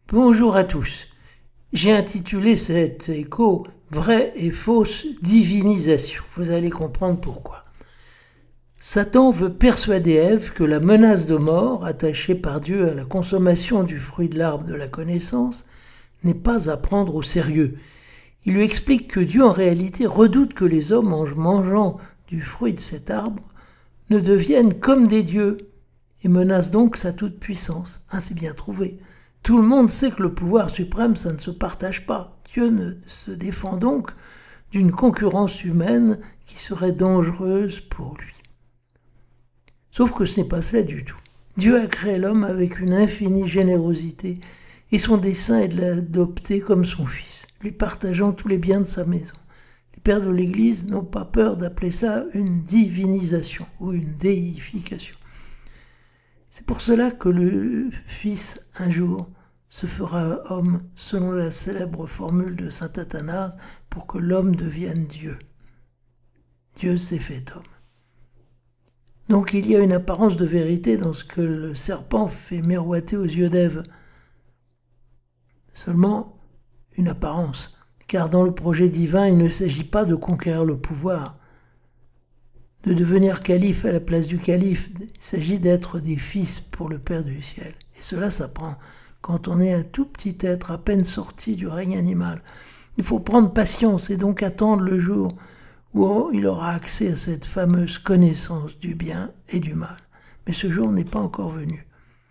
Bonjour à tous. J'ai intitulé cet écho « Vraie et fausse divinisation ». Vous allez comprendre pourquoi. Satan veut persuader Ève que la menace de mort attachée par Dieu à la consommation du fruit de l'arbre de la connaissance n'est pas à prendre au sérieux. Il lui explique que Dieu en réalité redoute que les hommes, en mangeant du fruit de cet arbre, ne deviennent comme des dieux et menace donc sa toute-puissance. C'est bien trouvé. Tout le monde sait que le pouvoir suprême, ça ne se partage pas. Dieu ne se défend donc d'une concurrence humaine qui serait dangereuse pour lui. Sauf que ce n'est pas cela du tout. Dieu a créé l'homme avec une infinie générosité et son dessein est de l'adopter comme son fils, lui partageant tous les biens de sa maison. Les pères de l'Église n'ont pas peur d'appeler ça une divinisation ou une déification. C'est pour cela que le Fils, un jour, se fera homme, selon la célèbre formule de saint Athanase, pour que l'homme devienne Dieu. Dieu s'est fait homme. Donc il y a une apparence de vérité dans ce que le serpent fait miroiter aux yeux d'Ève. Seulement une apparence, car dans le projet divin, il ne s'agit pas de conquérir le pouvoir, de devenir calife à la place du calife. Il s'agit d'être des fils pour le Père du ciel. Et cela s'apprend quand on est un tout petit être à peine sorti du règne animal. Il faut prendre patience et donc attendre le jour où il aura accès à cette fameuse connaissance du bien et du mal. Mais ce jour n'est pas encore venu.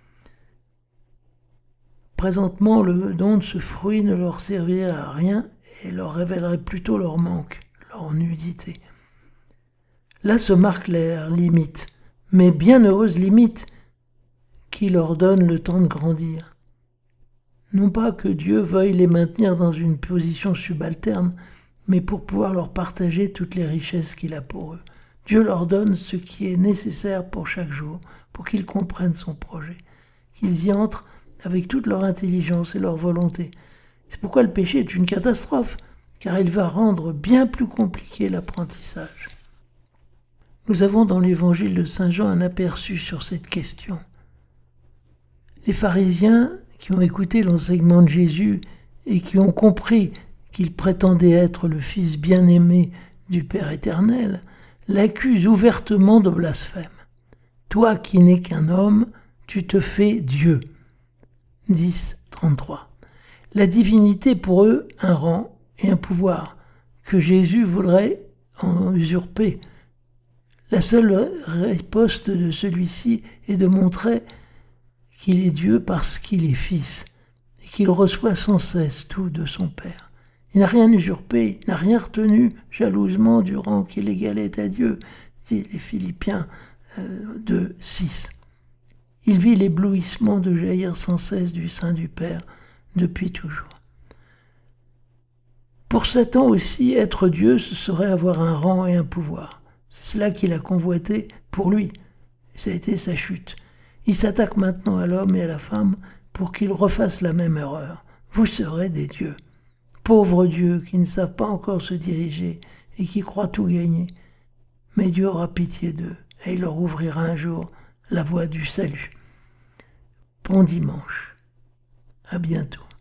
Présentement, le don de ce fruit ne leur servirait à rien et leur révélerait plutôt leur manque, leur nudité. Là se marque leur limite, mais bienheureuse limite qui leur donne le temps de grandir. Non pas que Dieu veuille les maintenir dans une position subalterne, mais pour pouvoir leur partager toutes les richesses qu'il a pour eux. Dieu leur donne ce qui est nécessaire pour chaque jour, pour qu'ils comprennent son projet, qu'ils y entrent avec toute leur intelligence et leur volonté. C'est pourquoi le péché est une catastrophe, car il va rendre bien plus compliqué l'apprentissage. Nous avons dans l'évangile de Saint Jean un aperçu sur cette question. Les pharisiens qui ont écouté l'enseignement de Jésus et qui ont compris qu'il prétendait être le Fils bien-aimé du Père éternel, l'accusent ouvertement de blasphème. « Toi qui n'es qu'un homme, tu te fais Dieu. » 10:33. La divinité pour eux, un rang et un pouvoir que Jésus voudrait en usurper. La seule riposte de celui-ci est de montrer qu'il est Dieu parce qu'il est Fils et qu'il reçoit sans cesse tout de son Père. Il n'a rien usurpé, il n'a rien retenu jalousement du rang qu'il égalait à Dieu, dit les Philippiens 2:6. Il vit l'éblouissement de jaillir sans cesse du sein du Père depuis toujours. Pour Satan aussi, être Dieu, ce serait avoir un rang et un pouvoir. C'est cela qu'il a convoité pour lui. Ça a été sa chute. Il s'attaque maintenant à l'homme et à la femme pour qu'ils refassent la même erreur. Vous serez des dieux. Pauvres dieux qui ne savent pas encore se diriger et qui croient tout gagner. Mais Dieu aura pitié d'eux et il leur ouvrira un jour la voie du salut. Bon dimanche. À bientôt.